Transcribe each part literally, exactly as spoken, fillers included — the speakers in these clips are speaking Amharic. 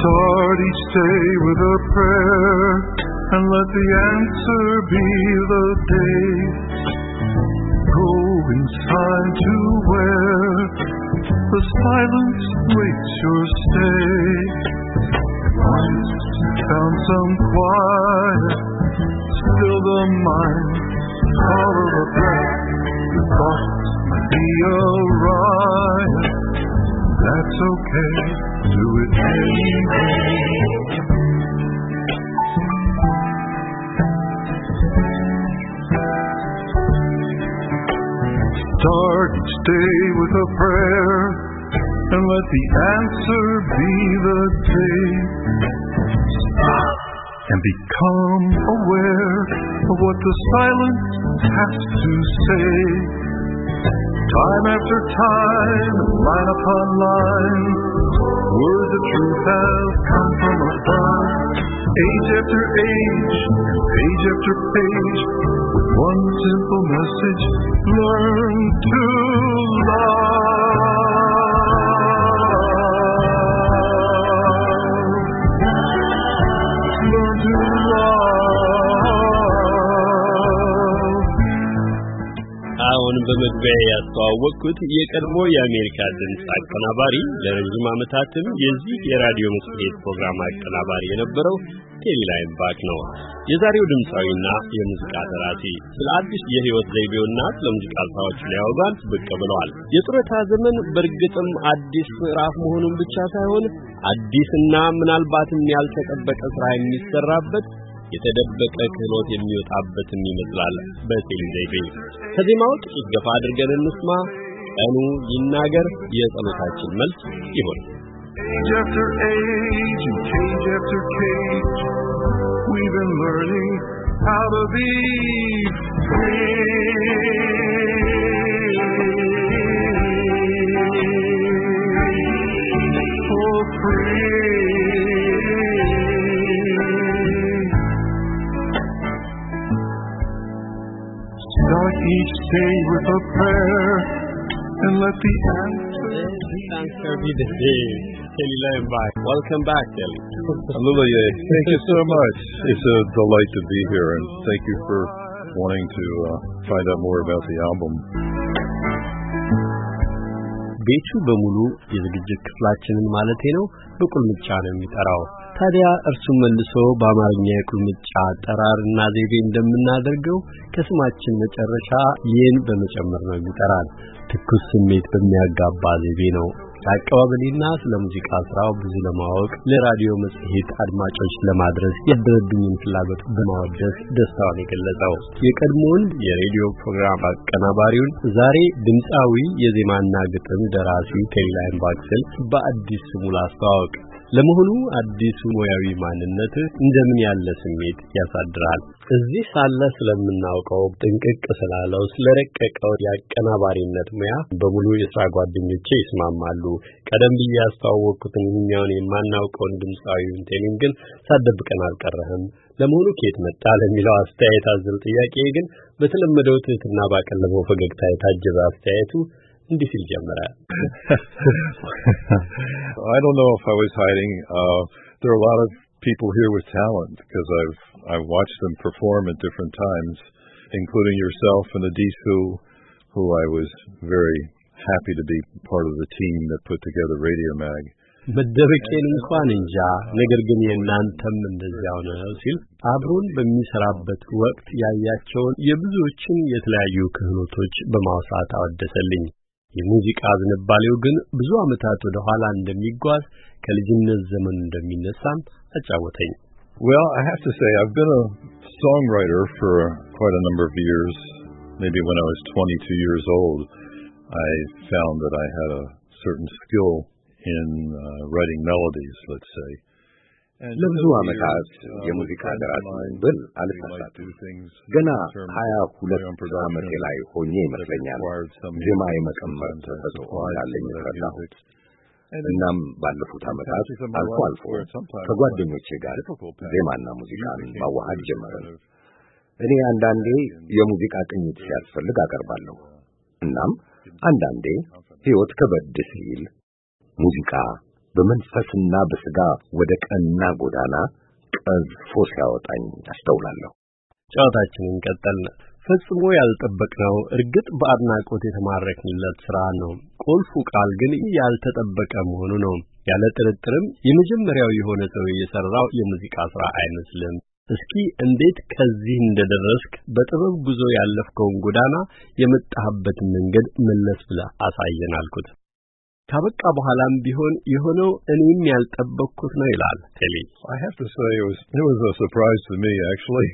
Start each day with a prayer and let the answer be the day. Go inside to where the silence waits your stay. Once found some quiet, still the mind, follow the breath. Your thoughts might be a riot. That's okay, do it anyway. Start each day with a prayer and let the answer be the day. Stop and become aware of what the silence has to say. Time after time, line upon line, words of truth have come from above. Age after age, and page after page, with one simple message, learn to love. Learn to love. አሁን በመግቢያ ያስተዋወቅኩት የቀድሞ የአሜሪካ ድምፅ አቀናባሪ ለረጅም ዓመታትም የዚህ የራዲዮ መጽሔት ፕሮግራም አቀናባሪ የነበረው ቴሊ ላይምባክ ነው። የዛሬው ድምፃዊና የሙዚቃ ደራሲ ስለ አዲስ የህይወት ዘይቤውና ስለ ሙዚቃ ስራዎች ሊያወጋን ብቅ ብለዋል። የጡረታ ዘመን በእርግጥም አዲስ ምዕራፍ መሆኑን ብቻ ሳይሆን አዲስና ምናልባትም ያልተጠበቀ ስራ የሚሰራበት የተደበቀ ክህሎት የሚወጣበትም ይመስላል በቴሊ ዘይቤ። ከዜማው ጥቂት ገፋ አድርገን እንስማ። ቀኑ ይናገር የጸሎታችን መልስ ይሆን። Age after age and cage after cage, we've been learning how to be free. Oh, free. Start each day with a prayer and let the answer, answer be the day. Telly Laymbach, welcome back, Telly. Hallelujah. Thank you so much. It's a delight to be here, and thank you for wanting to uh, find out more about the album. ቤቱ በሙሉ የዝግጅት ክፍላችንን ማለቴ ነው በቁልምጫ ነው የሚጠራው። ታዲያ እርሱ መልሶ በአማርኛ የቁልምጫ አጠራርና ዘይቤ እንደምናደርገው ከስማችን መጨረሻ ይህን በመጨመር ነው የሚጠራል። ትኩስ ስሜት በሚያጋባ ዘይቤ ነው። አቀባበልና ስለ ሙዚቃ ስራው ብዙ ለማወቅ ለራዲዮ መጽሔት አድማጮች ለማድረስ ያደረብኝን ፍላጎት በማወደስ ደስታውን የገለጸው የቀድሞውን የሬዲዮ ፕሮግራም አቀናባሪውን ዛሬ ድምፃዊ የዜማና ግጥም ደራሲ ቴሊ ላይምባክ በአዲስ ስሙ ላስተዋወቅ። ለመሆኑ አዲሱ ሙያዊ ማንነት እንደምን ያለ ስሜት ያሳድራል? እዚህ ሳለ ስለምናውቀው ጥንቅቅ ስላለው ስለረቀቀው ያቀናባሪነት ሙያ በሙሉ የሥራ ጓደኞቼ ይስማማሉ። ቀደም ብዬ ያስተዋወቅኩትን እኛውን የማናውቀውን ድምፃዊውን ቴሊን ግን ሳደብቀን አልቀረህም። ለመሆኑ ከየት መጣ ለሚለው አስተያየት አዘል ጥያቄ ግን በተለመደው ትህትና ባቀለበው ፈገግታ የታጀበ አስተያየቱ እንዲህ ሲል ጀመረ። I don't know if I was hiding. Uh, there are a lot of people here with talent because I've I've watched them perform at different times, including yourself and Adisu, who I was very happy to be part of the team that put together Radio Mag. መደበቄን እንኳን እንጃ ነገር ግን የናንተም እንደዚያው ነው ሲል አብሮን በሚሰራበት ወቅት ያያቸውን የብዙዎችን የተለያዩ ክህሎቶች በማውሳት አወደሰልኝ። የሙዚቃ ዝንባሌው ግን ብዙ ዓመታት ወደ ኋላ እንደሚጓዝ ከልጅነት ዘመን እንደሚነሳም አጫወተኝ። Well, I have to say I've been a songwriter for quite a number of years. Maybe when I was twenty-two years old, I found that I had a certain skill in uh, writing melodies, let's say. ለብዙ ዓመታት የሙዚቃ ደራሲ ብል አልተሳሳትም። ገና ሀያ ሁለት ዓመቴ ላይ ሆኜ ይመስለኛል ዜማ የመቀመር ተሰጥኦ እንዳለኝ ተረዳሁት። እናም ባለፉት ዓመታት አልፎ አልፎ ከጓደኞቼ ጋር ዜማና ሙዚቃን ማዋሃድ ጀመርን። እኔ አንዳንዴ የሙዚቃ ቅኝት ሲያስፈልግ አቀርባለሁ። እናም አንዳንዴ ሕይወት ከበድ ሲል ሙዚቃ በመንፈስና በሥጋ ወደ ቀና ጎዳና ቀዝፎ ሲያወጣኝ አስተውላለሁ። ጨዋታችንን ቀጠልን። ፈጽሞ ያልጠበቅነው እርግጥ በአድናቆት የተማረክንለት ሥራ ነው። ቁልፉ ቃል ግን ያልተጠበቀ መሆኑ ነው። ያለ ጥርጥርም የመጀመሪያው የሆነ ሰው የሠራው የሙዚቃ ሥራ አይመስልም። እስኪ እንዴት ከዚህ እንደደረስክ በጥበብ ጉዞ ያለፍከውን ጎዳና የመጣህበትን መንገድ መለስ ብለህ አሳየን አልኩት። ካበቃ በኋላም ቢሆን የሆነው እኔም ያልጠበቅኩት ነው ይላል ቴሊ። I have to say it was it was a surprise to me actually.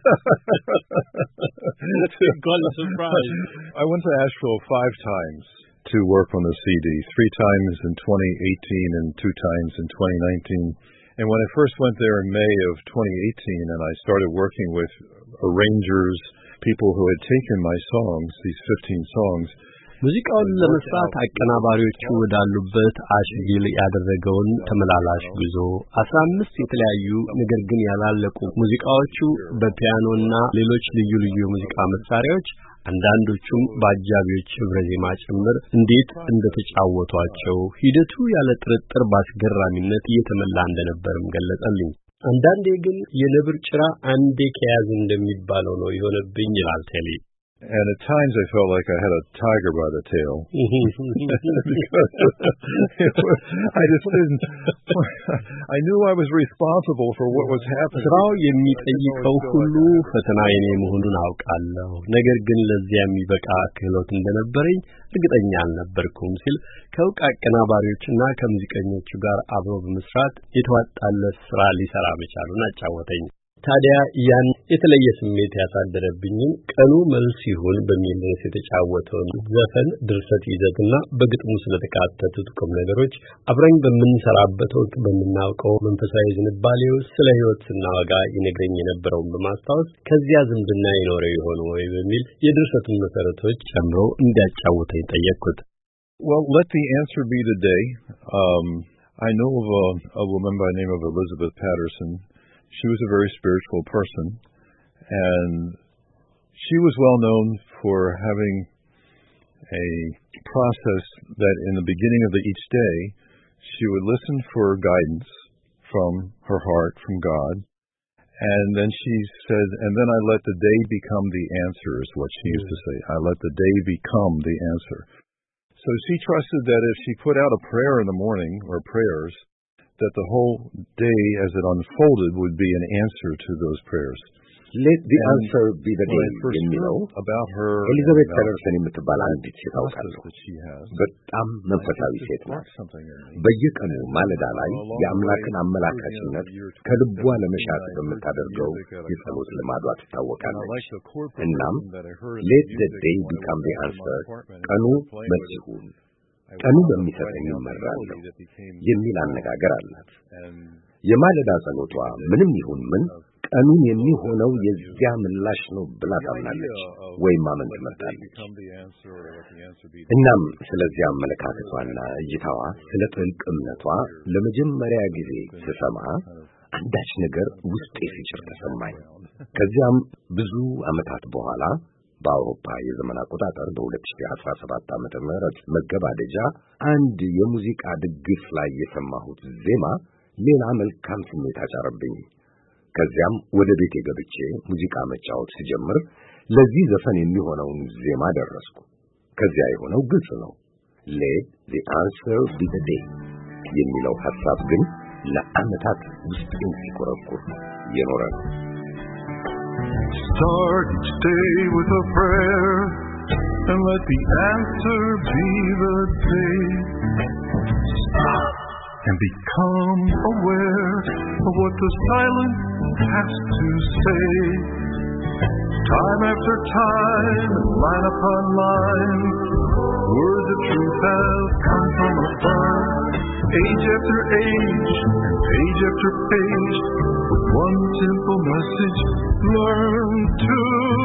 Quite a surprise. I went to Asheville five times to work on the C D, three times in twenty eighteen and two times in twenty nineteen. And when I first went there in May of twenty eighteen and I started working with arrangers, people who had taken my songs, these fifteen songs, ሙዚቃውን ለመስራት አቀናባሪዎቹ ወዳሉበት አሽቪል ያደረገውን ተመላላሽ ጉዞ አስራ አምስት የተለያዩ ነገር ግን ያላለቁ ሙዚቃዎቹ በፒያኖና ሌሎች ልዩ ልዩ ሙዚቃ መሳሪያዎች አንዳንዶቹም በአጃቢዎች ህብረ ዜማ ጭምር እንዴት እንደተጫወቷቸው ሂደቱ ያለ ጥርጥር ባስገራሚነት እየተመላ እንደነበርም ገለጸልኝ። አንዳንዴ ግን የነብር ጭራ አንዴ ከያዘ እንደሚባለው ነው የሆነብኝ ይላል ቴሊ። And at times I felt like I had a tiger by the tail. I just didn't, I knew I was responsible for what was happening. ስራው የሚጠይቀው ሁሉ ፈተና የኔ መሆኑን አውቃለሁ። ነገር ግን ለዚያ የሚበቃ ክህሎት እንደነበረኝ እርግጠኛ አልነበርኩም ሲል ከውቅ አቀናባሪዎችና ከሙዚቀኞቹ ጋር አብሮ በመስራት የተዋጣለት ስራ ሊሰራ መቻሉን አጫወተኝ። ታዲያ ያን የተለየ ስሜት ያሳደረብኝን ቀኑ መልስ ይሁን በሚል ርዕስ የተጫወተውን ዘፈን ድርሰት ይዘትና በግጥሙ ስለተካተቱት ቁም ነገሮች አብረን በምንሰራበት ወቅት በምናውቀው መንፈሳዊ ዝንባሌው ስለ ሕይወት ስናወጋ ይነግረኝ የነበረውን በማስታወስ ከዚያ ዝምድና ይኖረው ይሆን ወይ በሚል የድርሰቱን መሰረቶች ጨምሮ እንዲያጫውተኝ ጠየቅኩት። Well, let the answer be today. Um, I know of a, a woman by the name of Elizabeth Patterson. She was a very spiritual person, and she was well known for having a process that in the beginning of the, each day, she would listen for guidance from her heart, from God, and then she said, and then I let the day become the answer, is what she used to say. I let the day become the answer. So she trusted that if she put out a prayer in the morning, or prayers, that the whole day as it unfolded would be an answer to those prayers. Let the and answer be the day, የሚለው about her ኤሊዛቤት ፐተርሰን የምትባል አንዲት ሴት አውቃለሁ። በጣም መንፈሳዊ ሴት ናት። በየቀኑ ማለዳ ላይ የአምላክን አመላካችነት ከልቧ ለመሻት በምታደርገው የጸሎት ልማዷ ትታወቃለች። እናም let the day become the answer, ቀኑ መልስ ይሁን፣ ቀኑ በሚሰጠኝ እመራለሁ የሚል አነጋገር አላት። የማለዳ ጸሎቷ ምንም ይሁን ምን ቀኑን የሚሆነው የዚያ ምላሽ ነው ብላ ታምናለች ወይም ማመን ትመርጣለች። እናም ስለዚያ አመለካከቷና እይታዋ ስለ ጥልቅ እምነቷ ለመጀመሪያ ጊዜ ስሰማ አንዳች ነገር ውስጤ ሲጭር ተሰማኝ። ከዚያም ብዙ ዓመታት በኋላ በአውሮፓ የዘመን አቆጣጠር በሁለት ሺህ አስራ ሰባት ዓመተ ምህረት መገባደጃ አንድ የሙዚቃ ድግስ ላይ የሰማሁት ዜማ ሌላ መልካም ስሜት አጫረብኝ። ከዚያም ወደ ቤቴ ገብቼ ሙዚቃ መጫወት ሲጀምር ለዚህ ዘፈን የሚሆነውን ዜማ ደረስኩ። ከዚያ የሆነው ግልጽ ነው። let the answer be the day የሚለው ሐሳብ ግን ለዓመታት ውስጤን ሲኮረኩር የኖረ ነው። Start each day with a prayer and let the answer be the day. Stop and become aware of what the silence has to say. Time after time, line upon line, words of truth have come from above. Age after age, and page after page, with one simple message, learn to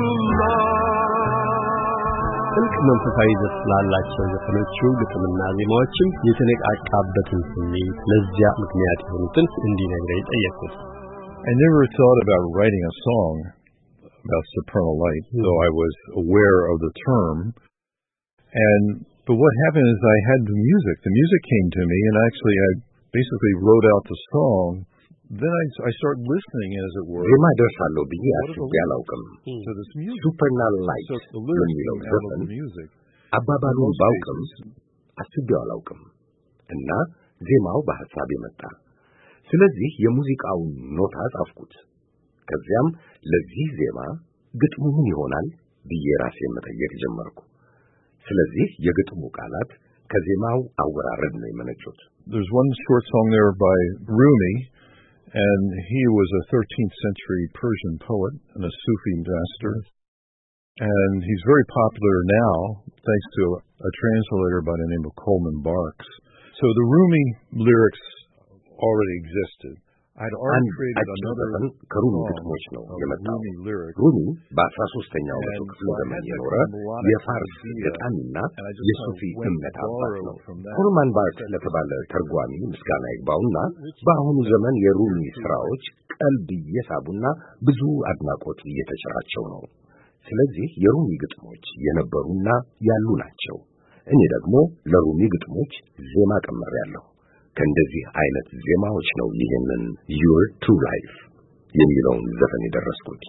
love. ጥልቅ መንፈሳዊ ይዘት ስላላቸው ዘፈኖቹ ግጥምና ዜማዎችም የተነቃቃበትን ስሜት ለዚያ ምክንያት የሆኑትን እንዲነግረኝ ጠየቅኩት። I never thought about writing a song about supernal light, mm-hmm. though I was aware of the term. And but what happened is I had the music. The music came to me, and actually I basically wrote out the song, then I, I start listening, as it were. ዜማ ደርሳለሁ ብዬ አስቤ አላውቅም። ሱፐርናል ላይት የሚለው ዘፈን አባባሉን ባውቅም አስቤው አላውቅም እና ዜማው በሐሳቤ መጣ። ስለዚህ የሙዚቃውን ኖታ ጻፍኩት። ከዚያም ለዚህ ዜማ ግጥሙ ምን ይሆናል ብዬ ራሴን መጠየቅ ጀመርኩ። ስለዚህ የግጥሙ ቃላት ከዜማው አወራረድ ነው የመነጩት። There's one short song there by Rumi, and he was a thirteenth century Persian poet and a Sufi master, and he's very popular now thanks to a translator by the name of Coleman Barks. So the Rumi lyrics already existed. I'd already created another ከሩሚ ግጥሞች ነው የመጣው። ሩሚ በአስራ ሦስተኛው መቶ ክፍለ ዘመን የኖረ የፋርስ ገጣሚና የሱፊ እምነት አባት ነው። ኮልማን ባርክ ለተባለ ተርጓሚ ምስጋና ይግባውና በአሁኑ ዘመን የሩሚ ስራዎች ቀልብ እየሳቡና ብዙ አድናቆት እየተቸራቸው ነው። ስለዚህ የሩሚ ግጥሞች የነበሩና ያሉ ናቸው። እኔ ደግሞ ለሩሚ ግጥሞች ዜማ ቀመሬያለሁ። ከእንደዚህ አይነት ዜማዎች ነው ይሄንን Your True Life የሚለውን ዘፈን የደረስኩት።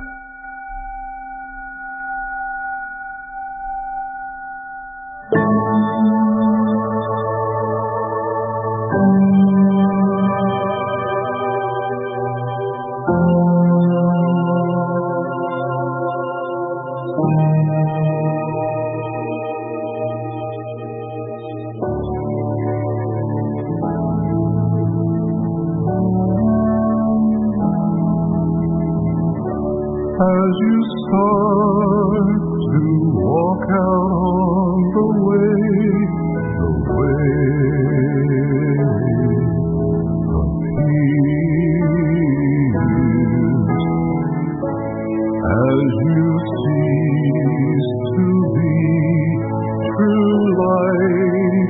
As you start to walk out on the way, the way of peace, as you cease to be, true life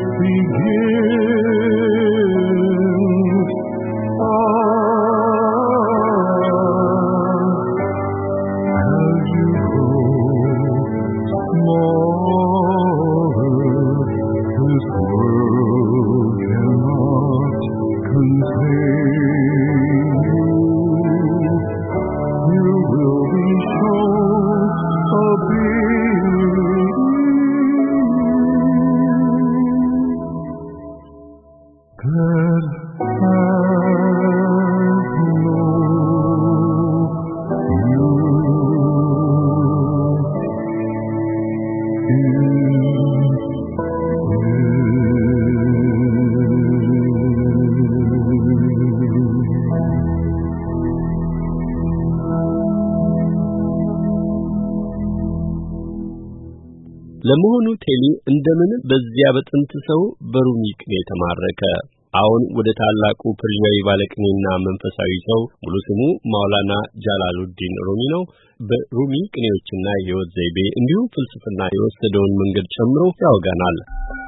begins. ለመሆኑ ቴሊ እንደምን በዚያ በጥንት ሰው በሩሚ ቅኔ ተማረከ? አሁን ወደ ታላቁ ፐርሺያዊ ባለቅኔና መንፈሳዊ ሰው ሙሉ ስሙ ማውላና ጃላሉዲን ሩሚ ነው። በሩሚ ቅኔዎችና የሕይወት ዘይቤ እንዲሁም ፍልስፍና የወሰደውን መንገድ ጨምሮ ያወጋናል።